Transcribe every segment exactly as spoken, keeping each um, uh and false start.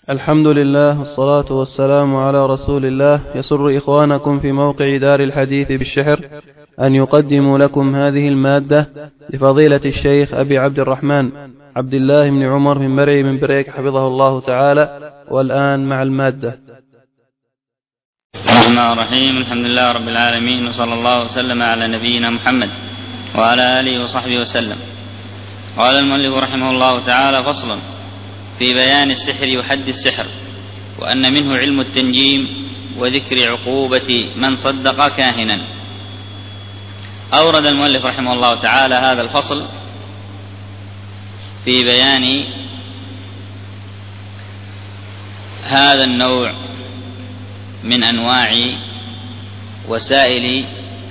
الحمد لله والصلاة والسلام على رسول الله. يسر إخوانكم في موقع دار الحديث بالشحر أن يقدموا لكم هذه المادة لفضيلة الشيخ أبي عبد الرحمن عبد الله بن عمر بن مرعي من بريك حفظه الله تعالى. والآن مع المادة. الرحمن الرحيم. الحمد لله رب العالمين، وصلى الله وسلم على نبينا محمد وعلى آله وصحبه وسلم. قال المؤلف رحمه الله تعالى: فصل في بيان السحر وحد السحر، وأن منه علم التنجيم وذكر عقوبة من صدق كاهنا. أورد المؤلف رحمه الله تعالى هذا الفصل في بيان هذا النوع من أنواع وسائل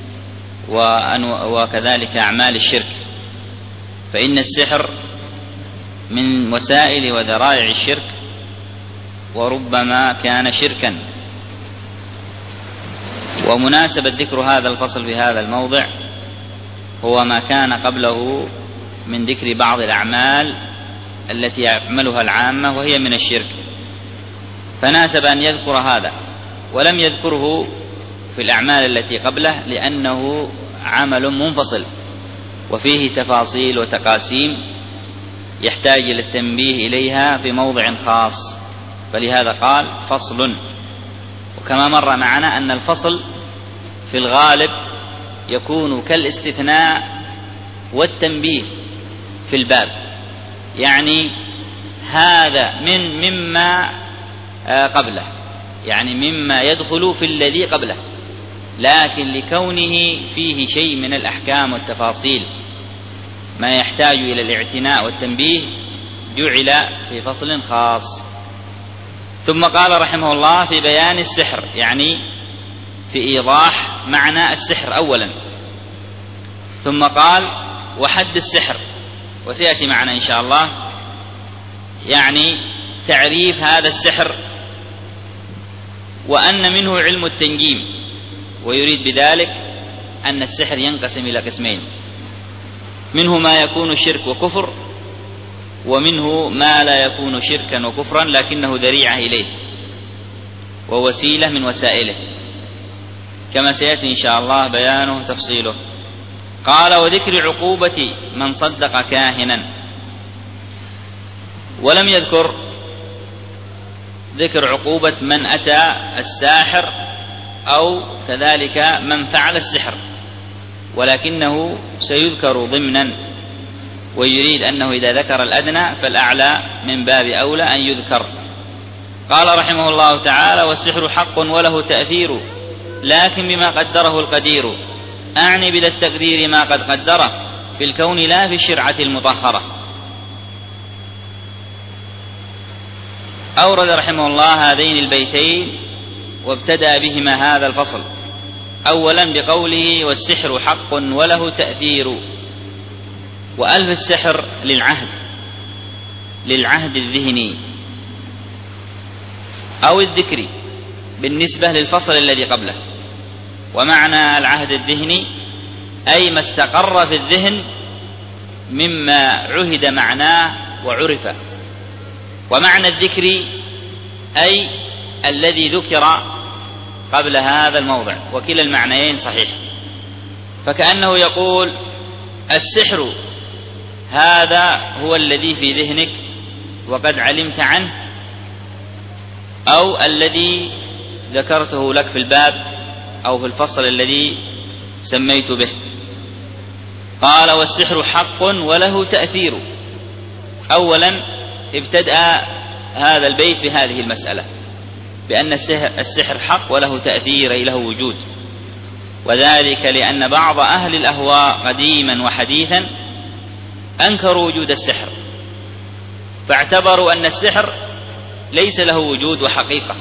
وكذلك أعمال الشرك. فإن السحر من وسائل وذرائع الشرك، وربما كان شركا. ومناسبة ذكر هذا الفصل في هذا الموضع هو ما كان قبله من ذكر بعض الأعمال التي يعملها العامة وهي من الشرك، فناسب أن يذكر هذا، ولم يذكره في الأعمال التي قبله لأنه عمل منفصل وفيه تفاصيل وتقاسيم يحتاج إلى التنبيه إليها في موضع خاص، فلهذا قال فصل. وكما مر معنا أن الفصل في الغالب يكون كالاستثناء والتنبيه في الباب، يعني هذا من مما قبله، يعني مما يدخل في الذي قبله، لكن لكونه فيه شيء من الأحكام والتفاصيل ما يحتاج إلى الاعتناء والتنبيه جعل في فصل خاص. ثم قال رحمه الله في بيان السحر، يعني في إيضاح معنى السحر أولا، ثم قال وحد السحر، وسيأتي معنا إن شاء الله يعني تعريف هذا السحر، وأن منه علم التنجيم، ويريد بذلك أن السحر ينقسم إلى قسمين: منه ما يكون شرك وكفر، ومنه ما لا يكون شركا وكفرا لكنه ذريعة إليه ووسيلة من وسائله، كما سيأتي إن شاء الله بيانه تفصيله. قال وذكر عقوبة من صدق كاهنا، ولم يذكر ذكر عقوبة من أتى الساحر أو كذلك من فعل السحر، ولكنه سيذكر ضمنا، ويريد أنه إذا ذكر الأدنى فالأعلى من باب أولى أن يذكر. قال رحمه الله تعالى: والسحر حق وله تأثير، لكن بما قدره القدير، أعني بذا التقدير ما قد قدره في الكون لا في الشرعة المطهرة. أورد رحمه الله هذين البيتين وابتدأ بهما هذا الفصل، أولا بقوله والسحر حق وله تأثير، وألف السحر للعهد للعهد الذهني أو الذكري بالنسبة للفصل الذي قبله. ومعنى العهد الذهني أي ما استقر في الذهن مما عهد معناه وعرف، ومعنى الذكري أي الذي ذكر قبل هذا الموضع، وكلا المعنيين صحيح. فكأنه يقول السحر هذا هو الذي في ذهنك وقد علمت عنه، أو الذي ذكرته لك في الباب أو في الفصل الذي سميت به. قال والسحر حق وله تأثير. أولا ابتدأ هذا البيت بهذه المسألة، بأن السحر حق وله تأثير أي له وجود، وذلك لأن بعض أهل الأهواء قديما وحديثا أنكروا وجود السحر، فاعتبروا أن السحر ليس له وجود وحقيقة،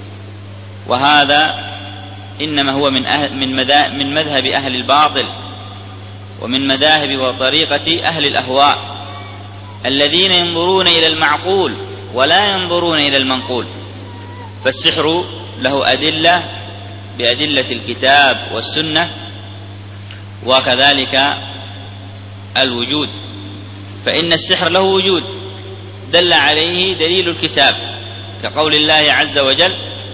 وهذا إنما هو من, أهل من, من مذهب أهل الباطل ومن مذاهب وطريقة أهل الأهواء الذين ينظرون إلى المعقول ولا ينظرون إلى المنقول. فالسحر له أدلة بأدلة الكتاب والسنة، وكذلك الوجود، فإن السحر له وجود دل عليه دليل الكتاب كقول الله عز وجل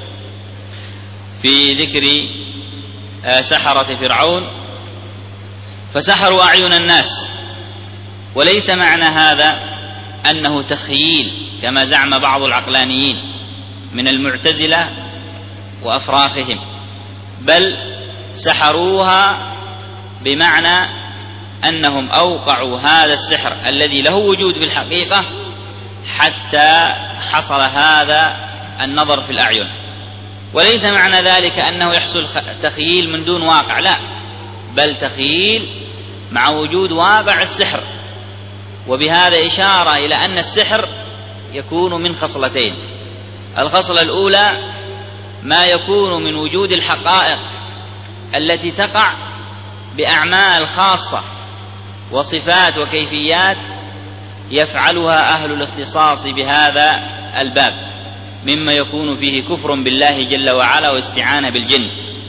في ذكر سحرة فرعون: فسحروا أعين الناس. وليس معنى هذا أنه تخييل كما زعم بعض العقلانيين من المعتزلة وأفراخهم، بل سحروها بمعنى أنهم أوقعوا هذا السحر الذي له وجود في الحقيقة حتى حصل هذا النظر في الأعين. وليس معنى ذلك أنه يحصل تخييل من دون واقع، لا، بل تخييل مع وجود واقع السحر. وبهذا إشارة إلى أن السحر يكون من خصلتين: الخصلة الأولى ما يكون من وجود الحقائق التي تقع بأعمال خاصة وصفات وكيفيات يفعلها أهل الاختصاص بهذا الباب، مما يكون فيه كفر بالله جل وعلا واستعانة بالجن.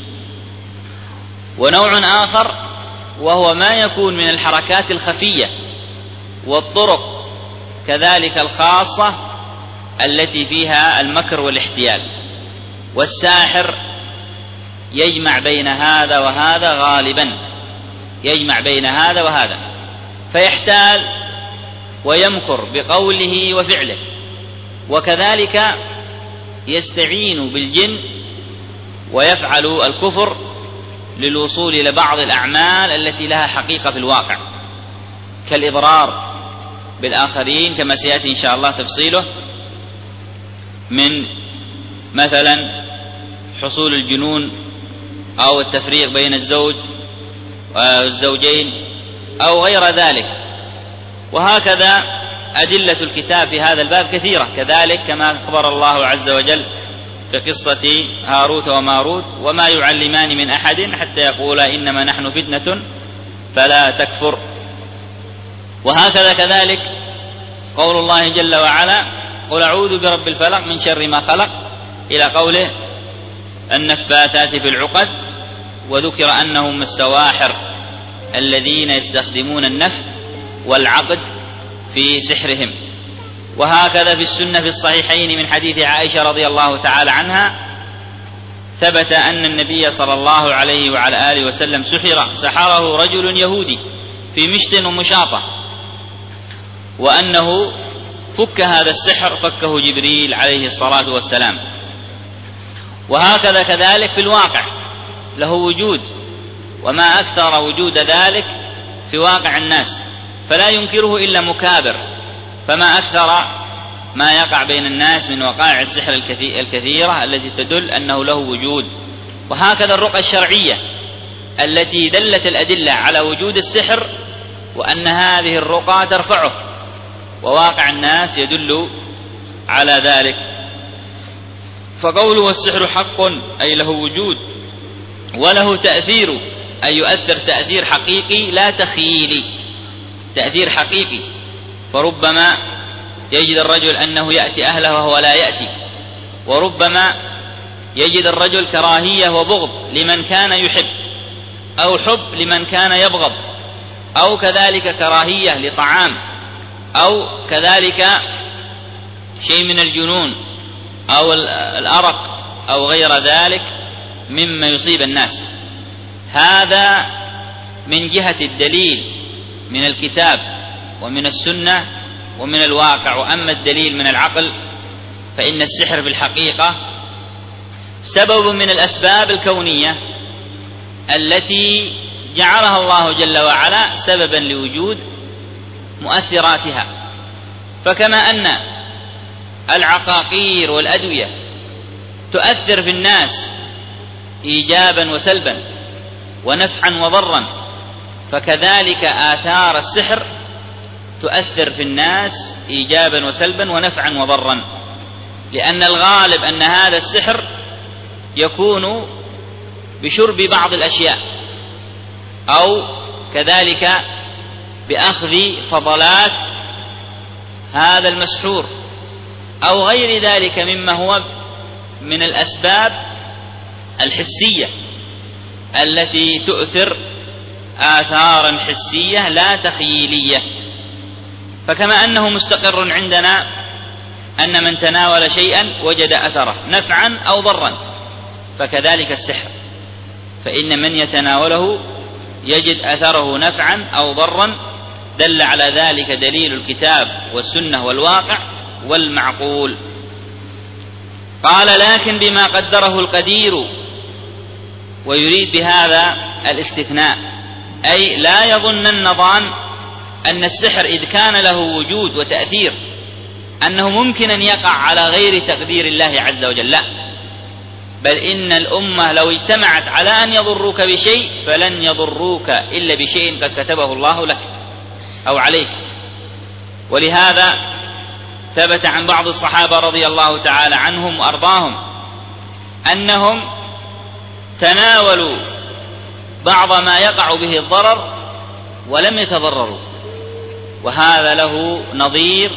ونوع آخر وهو ما يكون من الحركات الخفية والطرق كذلك الخاصة التي فيها المكر والاحتيال. والساحر يجمع بين هذا وهذا غالبا، يجمع بين هذا وهذا، فيحتال ويمكر بقوله وفعله، وكذلك يستعين بالجن ويفعل الكفر للوصول إلى بعض الأعمال التي لها حقيقة في الواقع، كالإضرار بالآخرين كما سيأتي إن شاء الله تفصيله، من مثلا حصول الجنون أو التفريق بين الزوج والزوجين أو غير ذلك. وهكذا أدلة الكتاب في هذا الباب كثيرة كذلك، كما أخبر الله عز وجل في قصة هاروت وماروت: وما يعلمان من أحد حتى يقولا إنما نحن فتنة فلا تكفر. وهكذا كذلك قول الله جل وعلا: قل أعوذ برب الفلق من شر ما خلق، إلى قوله النفاثات في العقد، وذكر أنهم السواحر الذين يستخدمون النفث والعقد في سحرهم. وهكذا في السنة في الصحيحين من حديث عائشة رضي الله تعالى عنها ثبت أن النبي صلى الله عليه وعلى آله وسلم سحر سحره رجل يهودي في مشط ومشاطة، وأنه فك هذا السحر فكه جبريل عليه الصلاة والسلام. وهكذا كذلك في الواقع له وجود، وما أكثر وجود ذلك في واقع الناس، فلا ينكره إلا مكابر، فما أكثر ما يقع بين الناس من وقائع السحر الكثيرة التي تدل أنه له وجود. وهكذا الرقى الشرعية التي دلت الأدلة على وجود السحر وأن هذه الرقى ترفعه، وواقع الناس يدل على ذلك. فقوله والسحر حق أي له وجود وله تأثير، أي يؤثر تأثير حقيقي لا تخيلي، تأثير حقيقي. فربما يجد الرجل أنه يأتي أهله وهو لا يأتي، وربما يجد الرجل كراهية وبغض لمن كان يحب، أو حب لمن كان يبغض، أو كذلك كراهية لطعام، أو كذلك شيء من الجنون أو الأرق أو غير ذلك مما يصيب الناس. هذا من جهة الدليل من الكتاب ومن السنة ومن الواقع. وأما الدليل من العقل فإن السحر في الحقيقة سبب من الأسباب الكونية التي جعلها الله جل وعلا سببا لوجود مؤثراتها. فكما أن العقاقير والأدوية تؤثر في الناس إيجابا وسلبا ونفعا وضرا، فكذلك آثار السحر تؤثر في الناس إيجابا وسلبا ونفعا وضرا، لأن الغالب أن هذا السحر يكون بشرب بعض الأشياء، أو كذلك بأخذ فضلات هذا المسحور، أو غير ذلك مما هو من الأسباب الحسية التي تؤثر آثارا حسية لا تخيلية. فكما أنه مستقر عندنا أن من تناول شيئا وجد أثره نفعا أو ضرا، فكذلك السحر، فإن من يتناوله يجد أثره نفعا أو ضرا، دل على ذلك دليل الكتاب والسنة والواقع والمعقول. قال: لكن بما قدره القدير، ويريد بهذا الاستثناء، أي لا يظنن ظان أن السحر إذ كان له وجود وتأثير أنه ممكن أن يقع على غير تقدير الله عز وجل، لا، بل إن الأمة لو اجتمعت على أن يضروك بشيء فلن يضروك إلا بشيء قد كتبه الله لك أو عليك. ولهذا ثبت عن بعض الصحابة رضي الله تعالى عنهم وأرضاهم أنهم تناولوا بعض ما يقع به الضرر ولم يتضرروا، وهذا له نظير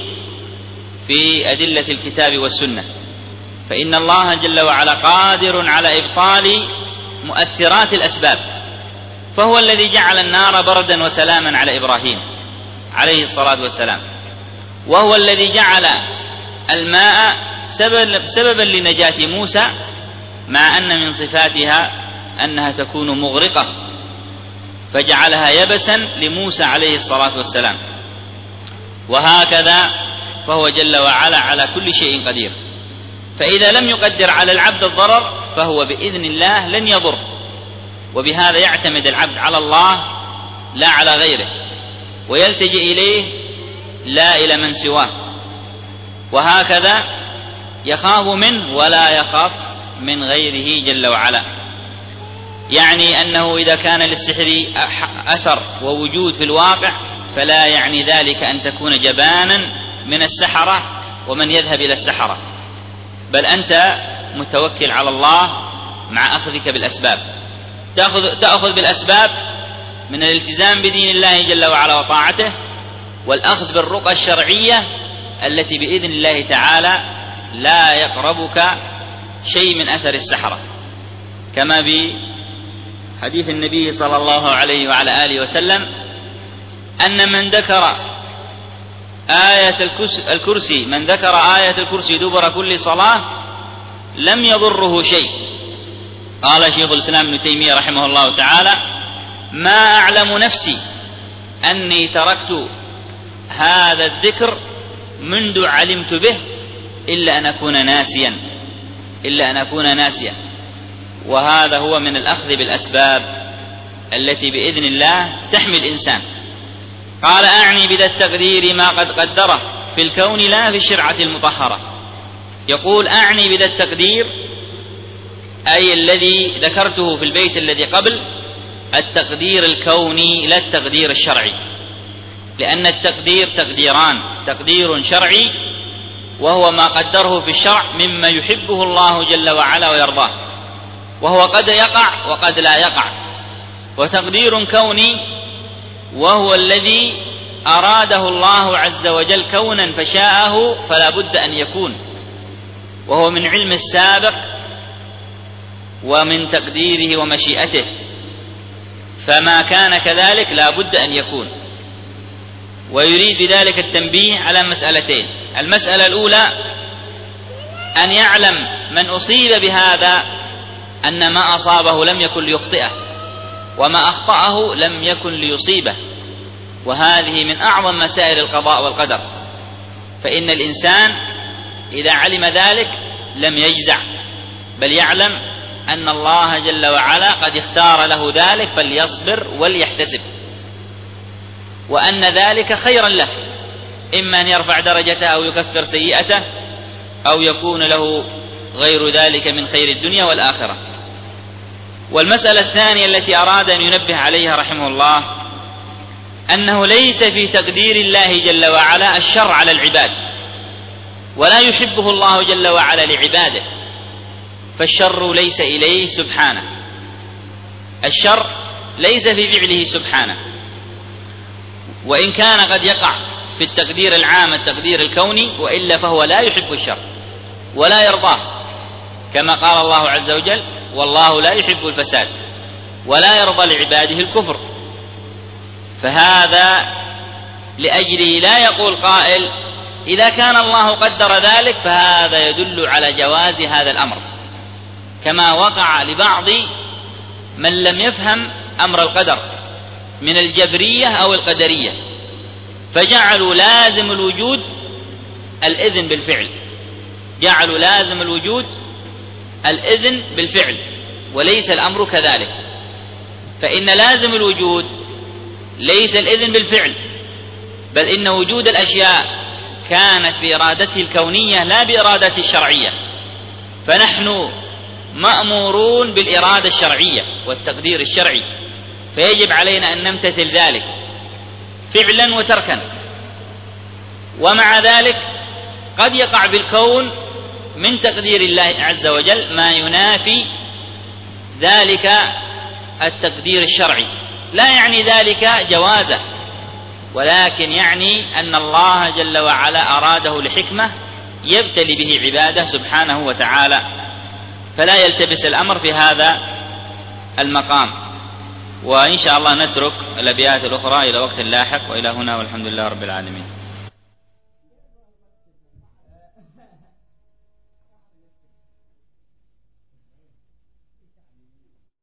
في أدلة الكتاب والسنة، فإن الله جل وعلا قادر على إبطال مؤثرات الأسباب، فهو الذي جعل النار بردا وسلاما على إبراهيم عليه الصلاة والسلام، وهو الذي جعل الماء سببا لنجاة موسى، مع أن من صفاتها أنها تكون مغرقة، فجعلها يبسا لموسى عليه الصلاة والسلام. وهكذا فهو جل وعلا على كل شيء قدير، فإذا لم يقدر على العبد الضرر فهو بإذن الله لن يضر، وبهذا يعتمد العبد على الله لا على غيره، ويلتجئ إليه لا إلى من سواه، وهكذا يخاف منه ولا يخاف من غيره جل وعلا. يعني أنه إذا كان للسحر أثر ووجود في الواقع فلا يعني ذلك أن تكون جبانا من السحرة ومن يذهب إلى السحرة، بل أنت متوكل على الله مع أخذك بالأسباب، تأخذ, تأخذ بالأسباب من الالتزام بدين الله جل وعلا وطاعته، والأخذ بالرقى الشرعية التي بإذن الله تعالى لا يقربك شيء من أثر السحرة، كما بحديث النبي صلى الله عليه وعلى آله وسلم أن من ذكر آية الكرسي من ذكر آية الكرسي دبر كل صلاة لم يضره شيء. قال شيخ الإسلام ابن تيمية رحمه الله تعالى: ما أعلم نفسي أني تركت هذا الذكر منذ علمت به إلا أن أكون ناسيا إلا أن أكون ناسيا وهذا هو من الأخذ بالأسباب التي بإذن الله تحمي الإنسان. قال: أعني بذا التقدير ما قد قدره في الكون لا في الشرعة المطهرة. يقول: أعني بذا التقدير أي الذي ذكرته في البيت الذي قبل، التقدير الكوني لا التقدير الشرعي، لأن التقدير تقديران: تقدير شرعي وهو ما قدره في الشرع مما يحبه الله جل وعلا ويرضاه، وهو قد يقع وقد لا يقع، وتقدير كوني وهو الذي أراده الله عز وجل كونا فشاءه فلا بد أن يكون، وهو من علم السابق ومن تقديره ومشيئته، فما كان كذلك لا بد أن يكون. ويريد بذلك التنبيه على مسألتين: المسألة الأولى أن يعلم من أصيب بهذا أن ما أصابه لم يكن ليخطئه، وما أخطأه لم يكن ليصيبه، وهذه من أعظم مسائل القضاء والقدر، فإن الإنسان إذا علم ذلك لم يجزع، بل يعلم أن الله جل وعلا قد اختار له ذلك فليصبر وليحتسب، وأن ذلك خيرا له، إما أن يرفع درجته أو يكفر سيئته أو يكون له غير ذلك من خير الدنيا والآخرة. والمسألة الثانية التي أراد أن ينبه عليها رحمه الله أنه ليس في تقدير الله جل وعلا الشر على العباد، ولا يحبه الله جل وعلا لعباده، فالشر ليس إليه سبحانه، الشر ليس في فعله سبحانه، وإن كان قد يقع في التقدير العام التقدير الكوني، وإلا فهو لا يحب الشر ولا يرضاه، كما قال الله عز وجل: والله لا يحب الفساد ولا يرضى لعباده الكفر. فهذا لأجله لا يقول قائل إذا كان الله قدر ذلك فهذا يدل على جواز هذا الأمر، كما وقع لبعض من لم يفهم أمر القدر من الجبرية أو القدرية، فجعلوا لازم الوجود الإذن بالفعل، جعلوا لازم الوجود الإذن بالفعل، وليس الأمر كذلك. فإن لازم الوجود ليس الإذن بالفعل، بل إن وجود الأشياء كانت بإرادته الكونية لا بإرادته الشرعية، فنحن مأمورون بالإرادة الشرعية والتقدير الشرعي، فيجب علينا أن نمتثل ذلك فعلا وتركا. ومع ذلك قد يقع بالكون من تقدير الله عز وجل ما ينافي ذلك التقدير الشرعي، لا يعني ذلك جوازه، ولكن يعني أن الله جل وعلا أراده لحكمة يبتلي به عباده سبحانه وتعالى، فلا يلتبس الأمر في هذا المقام. وإن شاء الله نترك الأبيات الأخرى إلى وقت لاحق، وإلى هنا والحمد لله رب العالمين.